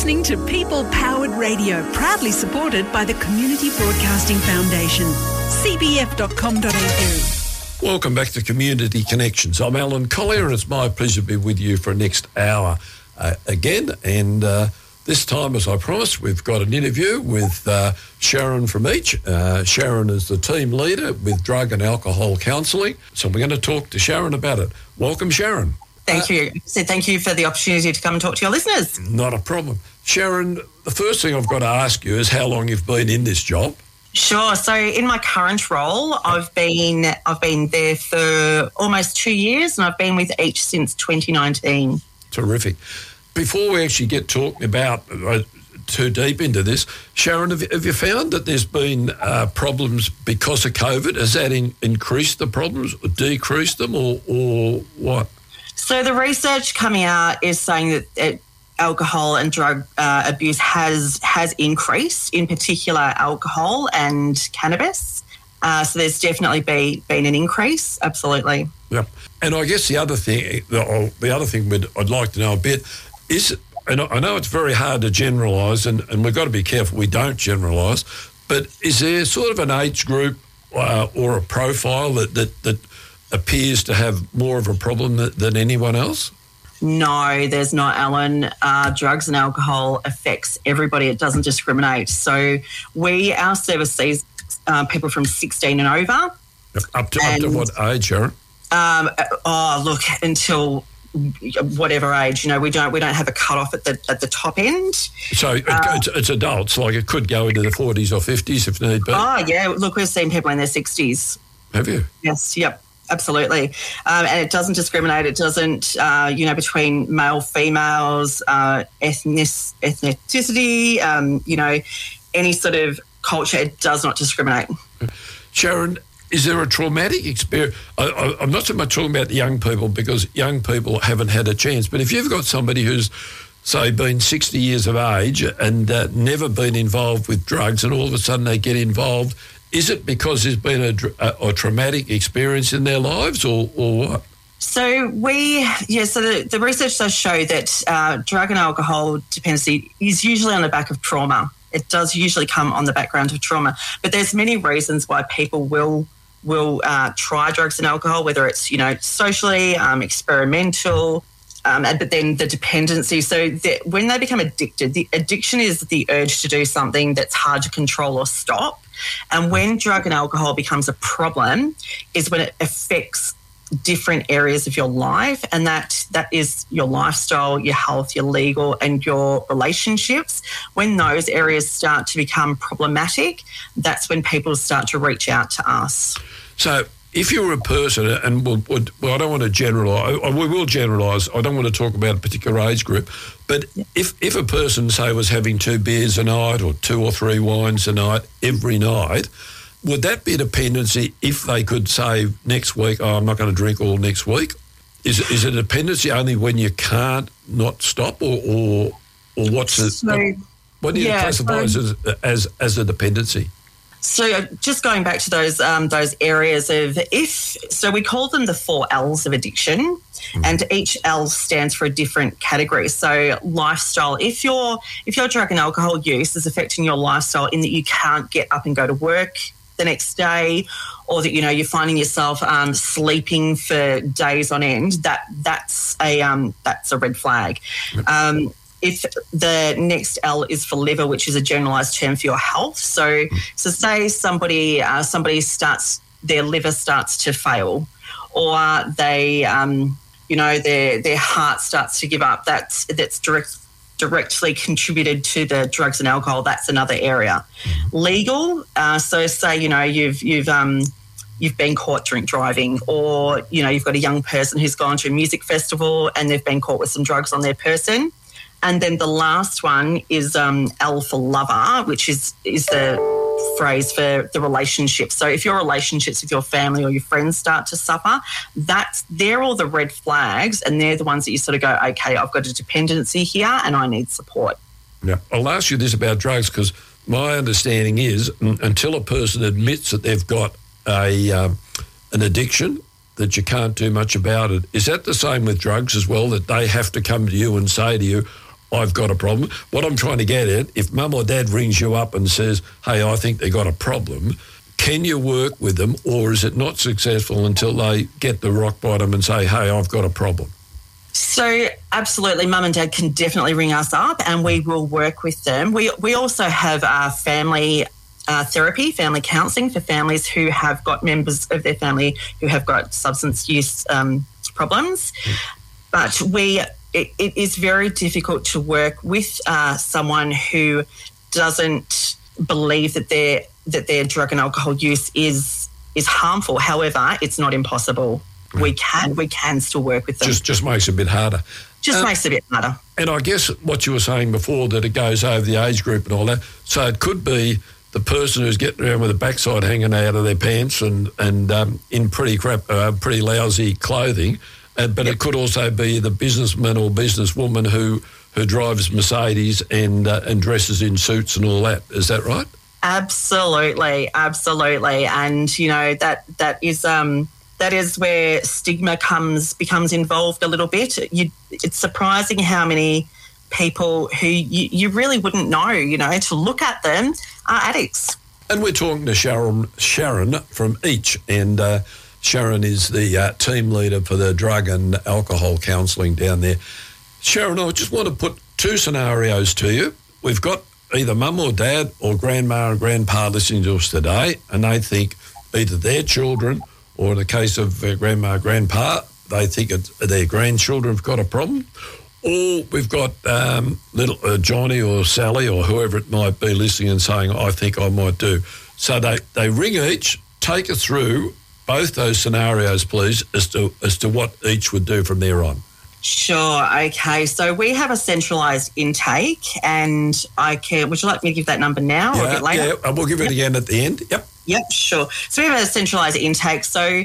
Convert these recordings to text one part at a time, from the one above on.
listening to People Powered Radio, proudly supported by the Community Broadcasting Foundation. cbf.com.au. Welcome back to Community Connections. I'm Alan Collier, and it's my pleasure to be with you for the next hour again. And this time, as I promised, we've got an interview with Sharon from Each. Sharon is the team leader with drug and alcohol counselling. So we're going to talk to Sharon about it. Welcome, Sharon. Thank you. So thank you for the opportunity to come and talk to your listeners. Not a problem. Sharon, the first thing I've got to ask you is how long you've been in this job. Sure. So in my current role, I've been there for almost 2 years, and I've been with Each since 2019. Terrific. Before we actually get talking about too deep into this, Sharon, have you found that there's been problems because of COVID? Has that increased the problems or decreased them or what? So the research coming out is saying that alcohol and drug abuse has increased, in particular alcohol and cannabis. So there's definitely been an increase, absolutely. Yeah, and I guess the other thing I'd like to know a bit is, and I know it's very hard to generalise, and we've got to be careful we don't generalise, but is there sort of an age group or a profile that appears to have more of a problem than anyone else? No, there's not, Alan. Drugs and alcohol affects everybody. It doesn't discriminate. So our service sees people from 16 and over. Up to what age, Sharon? Until whatever age. You know, we don't have a cut-off at the top end. So it's adults, like it could go into the 40s or 50s if need be. Oh, yeah. Look, we've seen people in their 60s. Have you? Yes, yep. Absolutely. And it doesn't discriminate. It doesn't, between male, females, ethnicity, any sort of culture. It does not discriminate. Sharon, is there a traumatic experience? I'm not so much talking about the young people because young people haven't had a chance, but if you've got somebody who's, say, been 60 years of age and never been involved with drugs and all of a sudden they get involved, is it because there's been a traumatic experience in their lives or what? So the research does show that drug and alcohol dependency is usually on the back of trauma. It does usually come on the background of trauma. But there's many reasons why people will try drugs and alcohol, whether it's, socially, experimental, but then the dependency. So when they become addicted, the addiction is the urge to do something that's hard to control or stop. And when drug and alcohol becomes a problem is when it affects different areas of your life, and that is your lifestyle, your health, your legal and your relationships. When those areas start to become problematic, that's when people start to reach out to us. So if you're a person, and I don't want to generalise, we will generalise, I don't want to talk about a particular age group, but if a person, say, was having 2 beers a night or 2 or 3 wines a night every night, would that be a dependency if they could say next week, I'm not going to drink all next week? Is it a dependency only when you can't not stop or what's it? So, what do you classify as a dependency? So just going back to those areas of so we call them the 4 L's of addiction, and each L stands for a different category. So lifestyle, if your drug and alcohol use is affecting your lifestyle in that you can't get up and go to work the next day, or that you're finding yourself sleeping for days on end, that's a red flag. If the next L is for liver, which is a generalised term for your health. So say somebody starts, their liver starts to fail, or they, their heart starts to give up. That's directly contributed to the drugs and alcohol. That's another area. Legal. So say you've been caught drink driving, or you've got a young person who's gone to a music festival and they've been caught with some drugs on their person. And then the last one is L for lover, which is the phrase for the relationship. So if your relationships with your family or your friends start to suffer, they're all the red flags, and they're the ones that you sort of go, okay, I've got a dependency here and I need support. Now, I'll ask you this about drugs, because my understanding is until a person admits that they've got an addiction, that you can't do much about it. Is that the same with drugs as well, that they have to come to you and say to you, I've got a problem. What I'm trying to get at, if mum or dad rings you up and says, hey, I think they've got a problem, can you work with them, or is it not successful until they get the rock bottom and say, hey, I've got a problem? So absolutely, mum and dad can definitely ring us up and we will work with them. We also have family therapy, family counselling for families who have got members of their family who have got substance use problems. But it is very difficult to work with someone who doesn't believe that their drug and alcohol use is harmful. However, it's not impossible. We can still work with them. Just makes it a bit harder. Makes it a bit harder. And I guess what you were saying before, that it goes over the age group and all that. So it could be the person who's getting around with a backside hanging out of their pants and in pretty lousy clothing, but it could also be the businessman or businesswoman who drives Mercedes and dresses in suits and all that. Is that right? Absolutely. And that is where stigma becomes involved a little bit. It's surprising how many people who you really wouldn't know, to look at them are addicts. And we're talking to Sharon from Each, and Sharon is the team leader for the drug and alcohol counselling down there. Sharon, I just want to put two scenarios to you. We've got either mum or dad or grandma and grandpa listening to us today, and they think either their children, or in the case of grandma and grandpa, they think their grandchildren have got a problem. Or we've got little Johnny or Sally or whoever it might be listening and saying, I think I might do. So they ring Each, take us through both those scenarios, please, as to what Each would do from there on. Sure. Okay. So we have a centralised intake, and would you like me to give that number now or a bit later? Yeah, we'll give it again at the end. Yep, sure. So we have a centralised intake. So,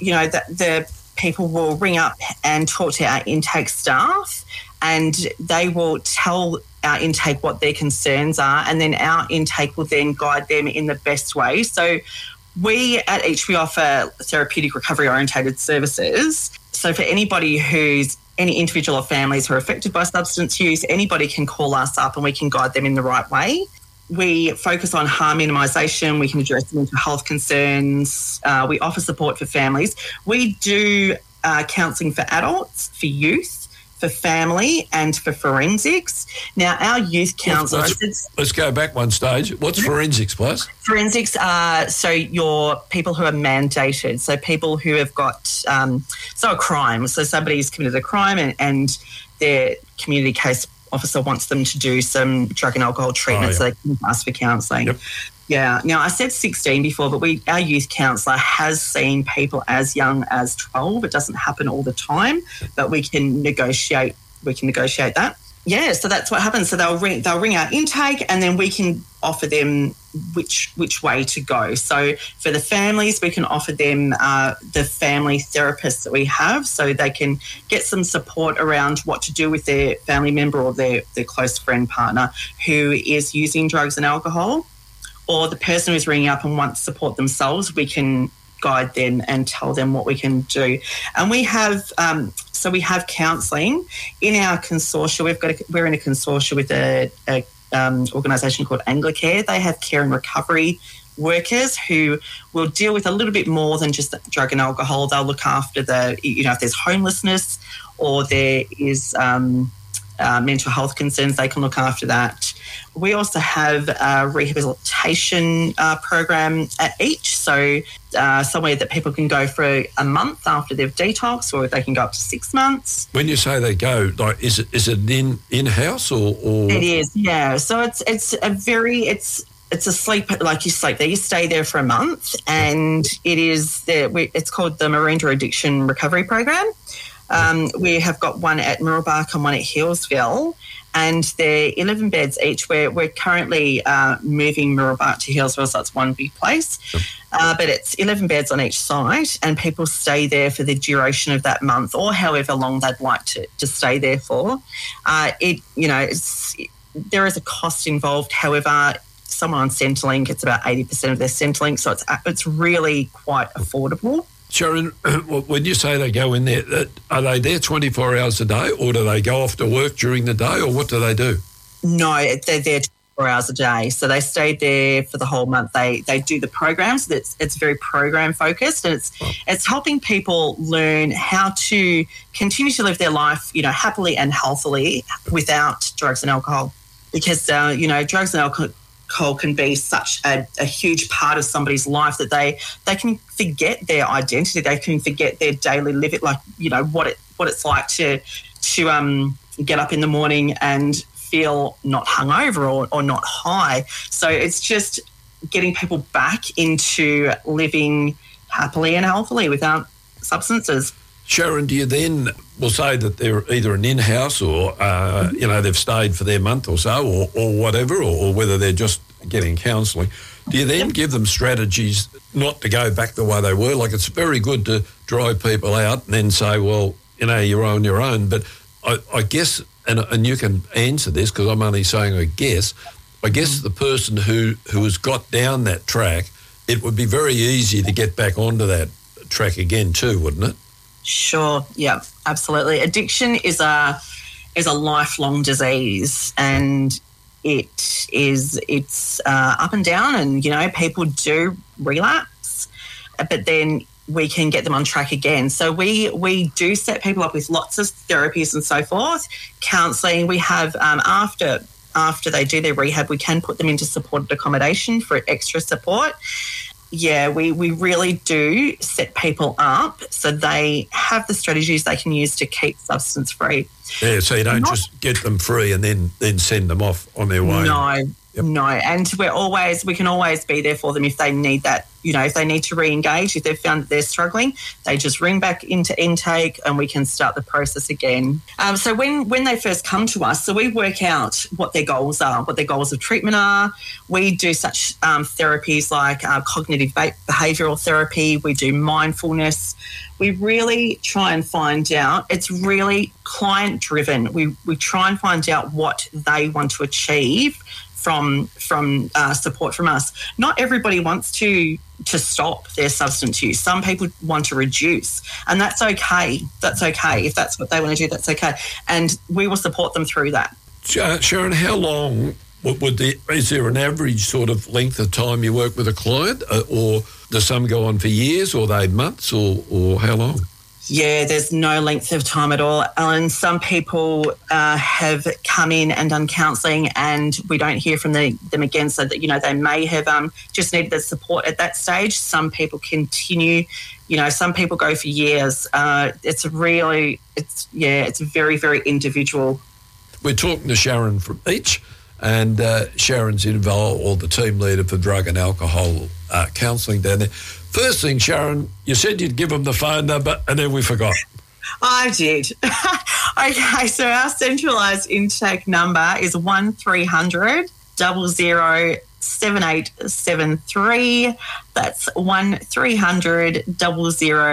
the people will ring up and talk to our intake staff, and they will tell our intake what their concerns are, and then our intake will then guide them in the best way. So we at Each, we offer therapeutic recovery-orientated services. So for any individual or families who are affected by substance use, anybody can call us up and we can guide them in the right way. We focus on harm minimisation. We can address mental health concerns. We offer support for families. We do counselling for adults, for youth, for family, and for forensics. Now, our youth counsellors... Let's go back one stage. What's forensics, please? Forensics are your people who are mandated, so people who have got a crime. So somebody's committed a crime and their community case officer wants them to do some drug and alcohol treatment so they can ask for counselling. Yep. Yeah. Now, I said 16 before, but our youth counsellor has seen people as young as 12. It doesn't happen all the time, but we can negotiate that. Yeah, so that's what happens. So they'll ring our intake, and then we can offer them which way to go. So for the families, we can offer them the family therapists that we have, so they can get some support around what to do with their family member or their close friend, partner who is using drugs and alcohol. Or the person who's ringing up and wants support themselves, we can guide them and tell them what we can do. And we have counselling in our consortia. We're in a consortia with a organisation called Anglicare. They have care and recovery workers who will deal with a little bit more than just drug and alcohol. They'll look after if there's homelessness or there is mental health concerns, they can look after that. We also have a rehabilitation program at Each, so somewhere that people can go for a month after they've detoxed, or they can go up to 6 months. When you say they go, like, is it in-house or? It is, yeah. So it's a sleep, like you sleep there. You stay there for a month, and it's called the Maroondah Addiction Recovery Program. We have got one at Mirrabbark and one at Healesville, and they're 11 beds each. We're currently moving Mirrabbark to Healesville, so it's one big place. But it's 11 beds on each site, and people stay there for the duration of that month or however long they'd like to stay there for. There is a cost involved. However, someone on Centrelink, it's about 80% of their Centrelink, so it's really quite affordable. Sharon, when you say they go in there, are they there 24 hours a day, or do they go off to work during the day, or what do they do? No, they're there 24 hours a day. So they stayed there for the whole month. They do the programs. It's very program focused, and it's helping people learn how to continue to live their life, happily and healthily without drugs and alcohol. Because drugs and alcohol can be such a huge part of somebody's life that they can forget their identity. They can forget their daily living, like what it's like to get up in the morning and feel not hungover or not high. So it's just getting people back into living happily and healthily without substances. Sharon, do you then, we'll say that they're either an in-house or, they've stayed for their month or so or whatever, or whether they're just getting counselling, do you then give them strategies not to go back the way they were? Like, it's very good to drive people out and then say, well, you're on your own. But I guess, and you can answer this because I'm only saying I guess the person who has got down that track, it would be very easy to get back onto that track again too, wouldn't it? Sure. Yeah, absolutely. Addiction is a lifelong disease, and it's up and down, and people do relapse, but then we can get them on track again. So we do set people up with lots of therapies and so forth, counselling. We have after they do their rehab, we can put them into supported accommodation for extra support. Yeah, we really do set people up so they have the strategies they can use to keep substance free. Yeah, so you don't just get them free and then send them off on their way. No, and we can always be there for them if they need that. If they need to re-engage, if they've found that they're struggling, they just ring back into intake and we can start the process again. So when they first come to us, so we work out what their goals are, what their goals of treatment are. We do such therapies like cognitive behavioural therapy. We do mindfulness. We really try and find out. It's really client-driven. We try and find out what they want to achieve from support from us. Not everybody wants to stop their substance use. Some people want to reduce, and that's okay. That's okay. If that's what they want to do, that's okay. And we will support them through that. Sharon, how long is there an average sort of length of time you work with a client, or does some go on for years, or they months, or how long? Yeah, there's no length of time at all, Alan. Some people have come in and done counselling and we don't hear from them again, so that, they may have just needed the support at that stage. Some people continue, some people go for years. It's very, very individual. We're talking to Sharon from Each, and Sharon's involved, or the team leader for drug and alcohol counselling down there. First thing, Sharon, you said you'd give them the phone number and then we forgot. I did. Okay, so our centralised intake number is 1300 00 7873. That's 1300 00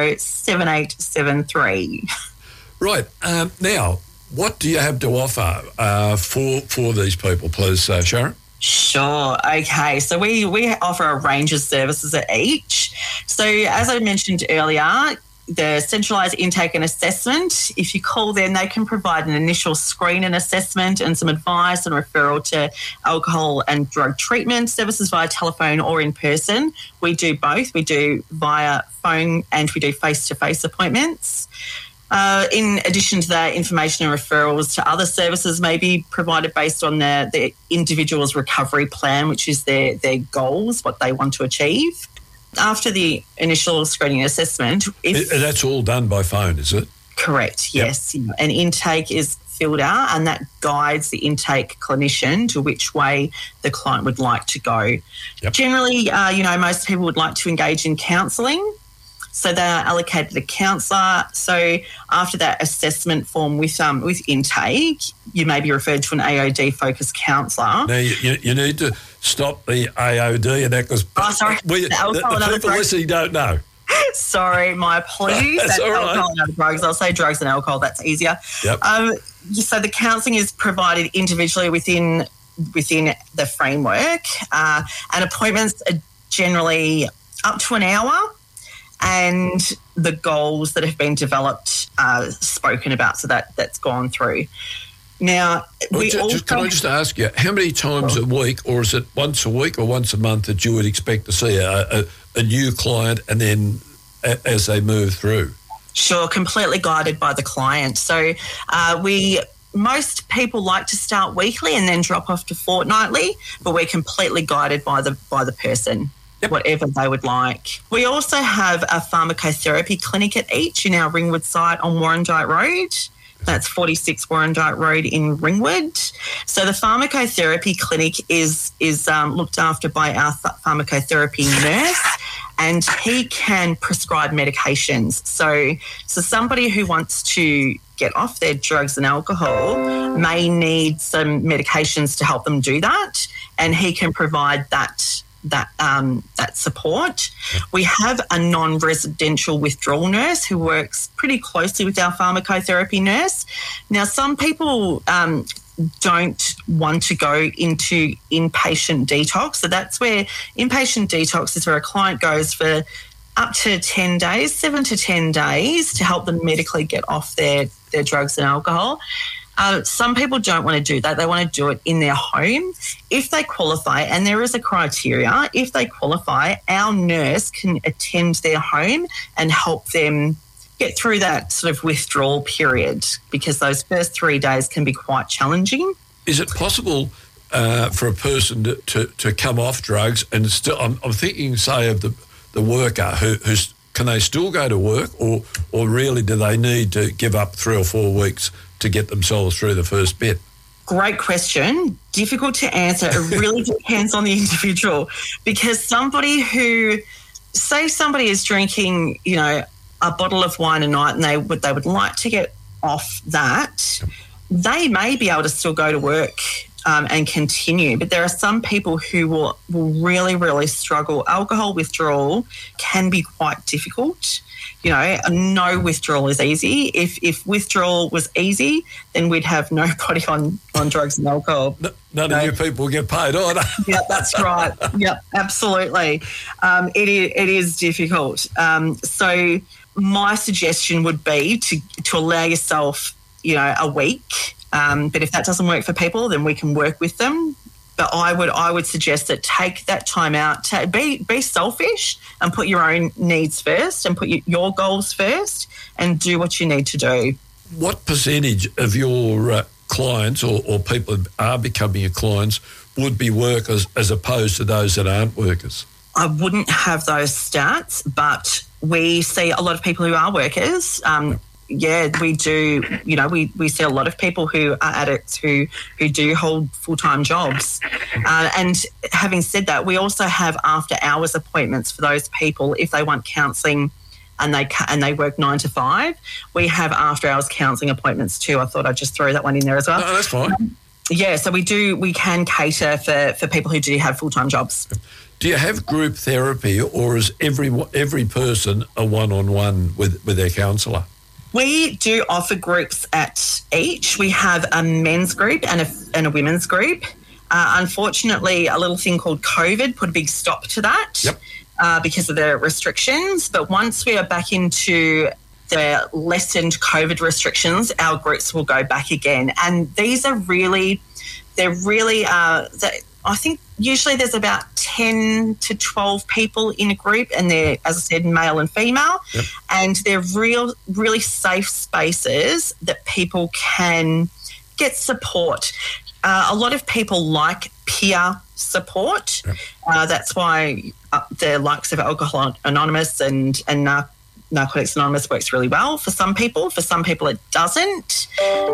7873. Right. Now, what do you have to offer for these people, please, Sharon? Sure. Okay. So we offer a range of services at Each. So as I mentioned earlier, the centralised intake and assessment, if you call them, they can provide an initial screen and assessment and some advice and referral to alcohol and drug treatment services via telephone or in person. We do both. We do via phone and we do face-to-face appointments. In addition to that, information and referrals to other services may be provided based on the individual's recovery plan, which is their goals, what they want to achieve. After the initial screening and assessment... That's all done by phone, is it? Correct, yes. Yep. An intake is filled out and that guides the intake clinician to which way the client would like to go. Yep. Generally, most people would like to engage in counselling. So they're allocated a counsellor. So after that assessment form with intake, you may be referred to an AOD-focused counsellor. Now, you need to stop the AOD and that because the people listening don't know. Sorry, my apologies. That's all right. Alcohol and other drugs. I'll say drugs and alcohol. That's easier. Yep. So the counselling is provided individually within the framework, and appointments are generally up to an hour. and the goals that have been developed are spoken about. So that's gone through. Now, can I just ask you, how many times a week, or is it once a week or once a month that you would expect to see a new client, and then as they move through? Sure, completely guided by the client. So most people like to start weekly and then drop off to fortnightly, but we're completely guided by the person. Yep. Whatever they would like. We also have a pharmacotherapy clinic at each in our Ringwood site on Warrandyte Road. That's 46 Warrandyte Road in Ringwood. So the pharmacotherapy clinic is looked after by our pharmacotherapy nurse, and he can prescribe medications. So somebody who wants to get off their drugs and alcohol may need some medications to help them do that, and he can provide that support. We have a non-residential withdrawal nurse who works pretty closely with our pharmacotherapy nurse. Now, some people don't want to go into inpatient detox. So that's where inpatient detox is where a client goes for up to 10 days, 7 to 10 days to help them medically get off their drugs and alcohol. Some people don't want to do that. They want to do it in their home. If they qualify, and there is a criteria, if they qualify, our nurse can attend their home and help them get through that sort of withdrawal period, because those first 3 days can be quite challenging. Is it possible for a person to come off drugs and still, I'm thinking, say, of the worker who's, can they still go to work, or really do they need to give up 3 or 4 weeks to get themselves through the first bit? Great question. Difficult to answer. It really depends on the individual, because somebody is drinking, a bottle of wine a night, and they would like to get off that, they may be able to still go to work and continue. But there are some people who will really, really struggle. Alcohol withdrawal can be quite difficult. No withdrawal is easy. If withdrawal was easy, then we'd have nobody on drugs and alcohol. None of you people get paid either. Yeah, that's right. Yeah, absolutely. It is difficult. So my suggestion would be to allow yourself, a week. But if that doesn't work for people, then we can work with them. But I would suggest that take that time out, be selfish and put your own needs first and put your goals first and do what you need to do. What percentage of your clients or people that are becoming your clients would be workers as opposed to those that aren't workers? I wouldn't have those stats, but we see a lot of people who are workers. Yeah, we do. We see a lot of people who are addicts who do hold full-time jobs. And having said that, we also have after-hours appointments for those people if they want counselling and they work 9 to 5. We have after-hours counselling appointments too. I thought I'd just throw that one in there as well. No, that's fine. Yeah, so we can cater for people who do have full-time jobs. Do you have group therapy, or is every person a one-on-one with their counsellor? We do offer groups at each. We have a men's group and a women's group. Unfortunately, a little thing called COVID put a big stop to that. Yep. Because of the restrictions. But once we are back into the lessened COVID restrictions, our groups will go back again. And these are I think usually there's about 10 to 12 people in a group, and they're, as I said, male and female. Yep. And they're really safe spaces that people can get support. A lot of people like peer support. Yep. That's why the likes of Alcoholics Anonymous and Narcotics Anonymous works really well for some people. For some people it doesn't.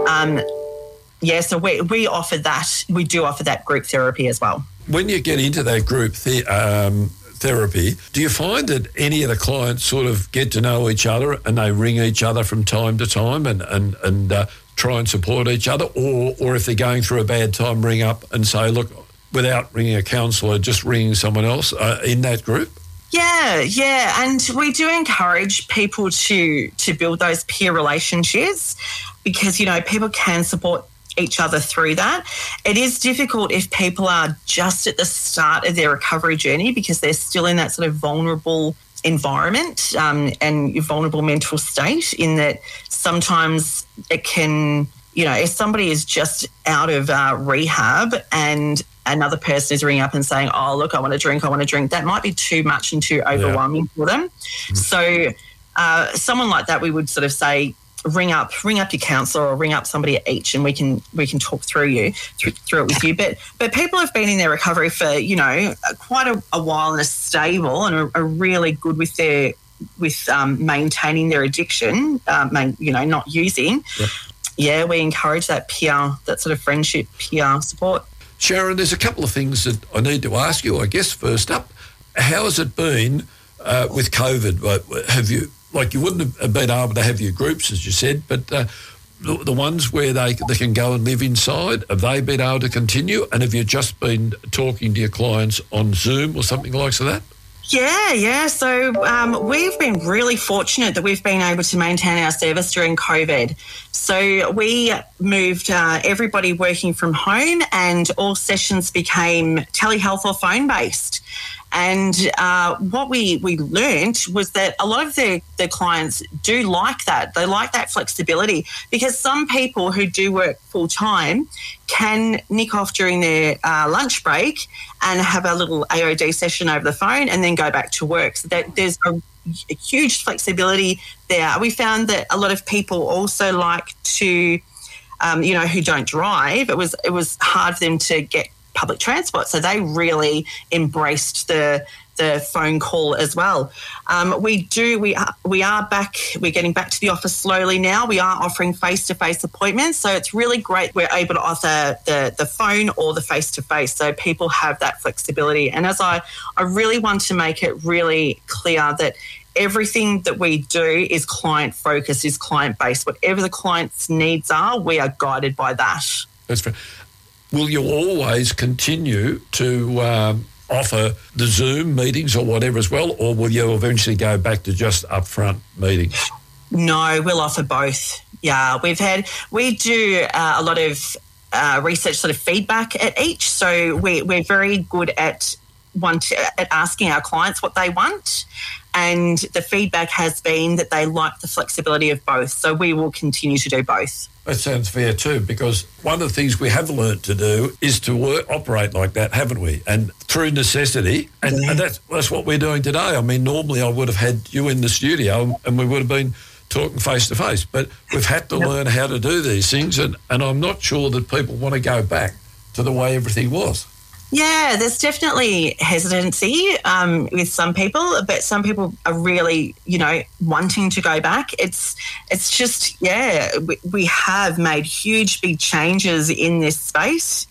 So we offer that. We do offer that group therapy as well. When you get into that group therapy, do you find that any of the clients sort of get to know each other and they ring each other from time to time and try and support each other? Or if they're going through a bad time, ring up and say, look, without ringing a counsellor, just ringing someone else in that group? Yeah. And we do encourage people to build those peer relationships because, people can support each other through that. It is difficult if people are just at the start of their recovery journey because they're still in that sort of vulnerable environment and your vulnerable mental state, in that sometimes it can, if somebody is just out of rehab and another person is ringing up and saying, oh, look, I want to drink, that might be too much and too overwhelming for them. Mm-hmm. So someone like that, we would sort of say, ring up your counsellor or ring up somebody at each, and we can talk through it with you. But people have been in their recovery for quite a while and are stable and are really good with maintaining their addiction. Not using. Yep. Yeah, we encourage that sort of friendship, peer support. Sharon, there's a couple of things that I need to ask you. I guess first up, how has it been with COVID? Have you? Like, you wouldn't have been able to have your groups, as you said, but the ones where they can go and live inside, have they been able to continue? And have you just been talking to your clients on Zoom or something like that? Yeah. So we've been really fortunate that we've been able to maintain our service during COVID. So we moved everybody working from home, and all sessions became telehealth or phone-based. And what we learned was that a lot of the clients do like that. They like that flexibility, because some people who do work full-time can nick off during their lunch break and have a little AOD session over the phone and then go back to work. So that there's a huge flexibility there. We found that a lot of people also like to, who don't drive, it was hard for them to get public transport, so they really embraced the phone call as well. We are back. We're getting back to the office slowly now. We are offering face-to-face appointments, so it's really great. We're able to offer the phone or the face-to-face, so people have that flexibility. And as I really want to make it really clear that everything that we do is client-focused, is client-based. Whatever the client's needs are, we are guided by that. That's fair. Will you always continue to offer the Zoom meetings or whatever as well, or will you eventually go back to just upfront meetings? No, we'll offer both. Yeah, we do a lot of research sort of feedback at each, so we're very good at asking our clients what they want, and the feedback has been that they like the flexibility of both, so we will continue to do both. That sounds fair too, because one of the things we have learnt to do is to operate like that, haven't we? And through necessity, and that's what we're doing today. I mean, normally I would have had you in the studio and we would have been talking face-to-face, but we've had to learn how to do these things, and I'm not sure that people want to go back to the way everything was. Yeah, there's definitely hesitancy with some people, but some people are really, wanting to go back. It's just, we have made huge, big changes in this space.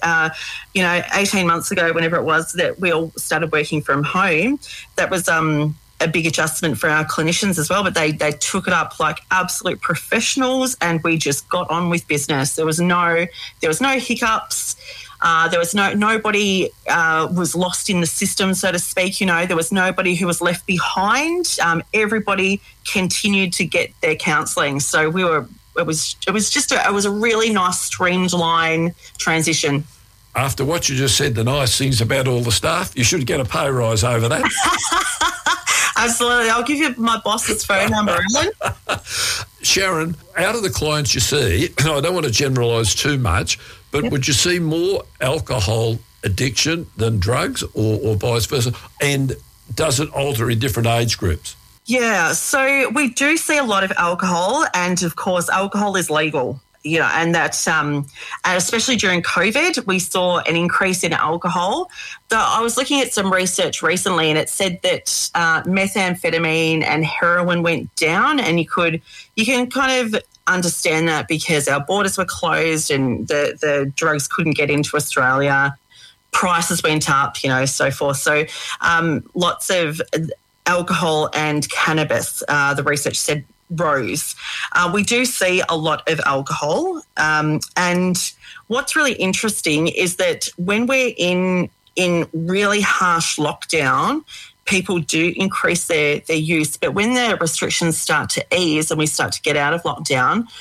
18 months ago, whenever it was that we all started working from home, that was a big adjustment for our clinicians as well, but they took it up like absolute professionals, and we just got on with business. There was no hiccups. There was nobody was lost in the system, so to speak. There was nobody who was left behind. Everybody continued to get their counselling. So it was a really nice streamlined transition. After what you just said, the nice things about all the staff, you should get a pay rise over that. Absolutely. I'll give you my boss's phone number, Ellen. Sharon, out of the clients you see, I don't want to generalise too much, but would you see more alcohol addiction than drugs or vice versa? And does it alter in different age groups? Yeah, so we do see a lot of alcohol, and of course alcohol is legal. And that, and especially during COVID, we saw an increase in alcohol. I was looking at some research recently, and it said that methamphetamine and heroin went down, and you can kind of understand that because our borders were closed and the drugs couldn't get into Australia. Prices went up, so forth. So lots of alcohol and cannabis, the research said, rose. We do see a lot of alcohol, and what's really interesting is that when we're in really harsh lockdown, people do increase their use, but when the restrictions start to ease and we start to get out of lockdown,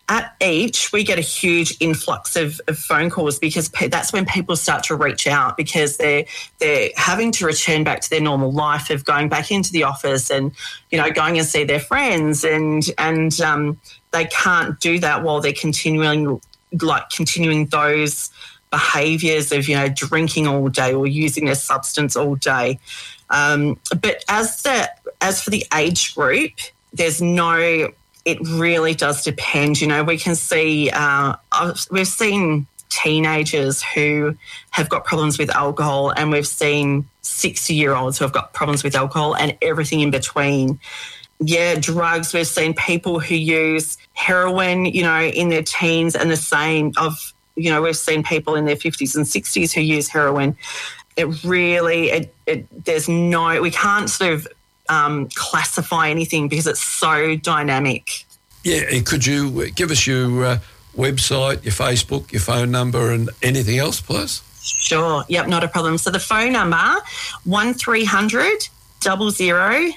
at each, we get a huge influx of phone calls because that's when people start to reach out because they're having to return back to their normal life of going back into the office and, going and see their friends and they can't do that while they're continuing those behaviours of, drinking all day or using a substance all day. But as for the age group, it really does depend. We can see, we've seen teenagers who have got problems with alcohol, and we've seen 60-year-olds who have got problems with alcohol and everything in between. Yeah, drugs. We've seen people who use heroin, in their teens, and the same of, we've seen people in their 50s and 60s who use heroin. It really, we can't sort of classify anything because it's so dynamic. Yeah, could you give us your website, your Facebook, your phone number and anything else, please? Sure, yep, not a problem. So the phone number, 1300 00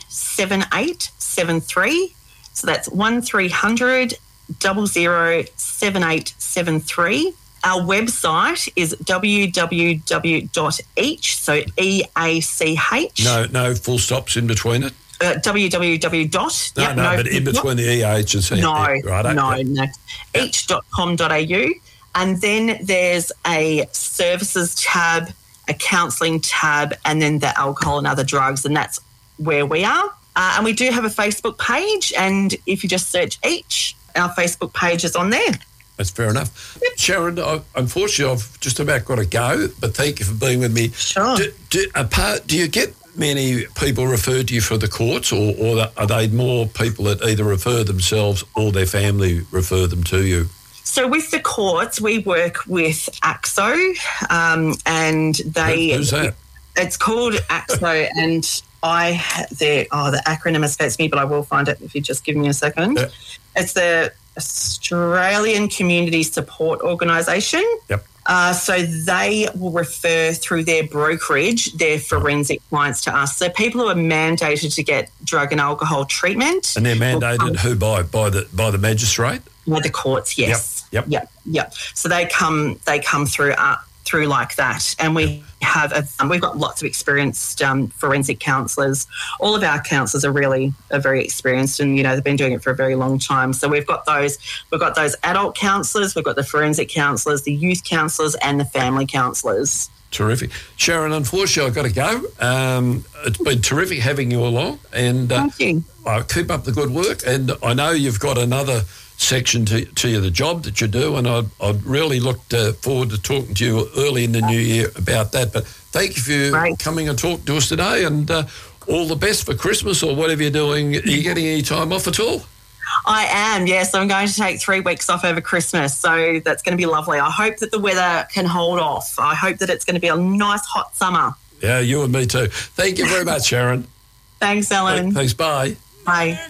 7873. So that's 1300 00 7873. Our website is www.each, so EACH. No full stops in between it? www. But in between the EAH and C. No. Yep. Each.com.au. And then there's a services tab, a counselling tab, and then the alcohol and other drugs, and that's where we are. And we do have a Facebook page, and if you just search Each, our Facebook page is on there. That's fair enough. Sharon, unfortunately, I've just about got to go, but thank you for being with me. Sure. Do you get many people referred to you for the courts, or are they more people that either refer themselves or their family refer them to you? So with the courts, we work with AXO, and they... Who's that? It's called AXO, and the acronym escapes me, but I will find it if you just give me a second. Yeah. It's the Australian Community Support Organisation. Yep. So they will refer through their brokerage their forensic clients to us. So people who are mandated to get drug and alcohol treatment. And they're mandated who by the magistrate? By the courts, yes. Yep. So they come through like that, and we've got lots of experienced forensic counsellors. All of our counsellors are very experienced, and they've been doing it for a very long time. So we've got those adult counsellors, we've got the forensic counsellors, the youth counsellors, and the family counsellors. Terrific. Sharon, unfortunately, I've got to go. It's been terrific having you along, and thank you. Keep up the good work. And I know you've got another section to the job that you do, and I'd really looked forward to talking to you early in the new year about that. But thank you for coming and talking to us today, and all the best for Christmas or whatever you're doing. Are you getting any time off at all? I am, yes. I'm going to take 3 weeks off over Christmas, so that's going to be lovely. I hope that the weather can hold off. I hope that it's going to be a nice hot summer. Yeah, you and me too. Thank you very much, Sharon. Thanks, Alan. Thanks, bye. Bye.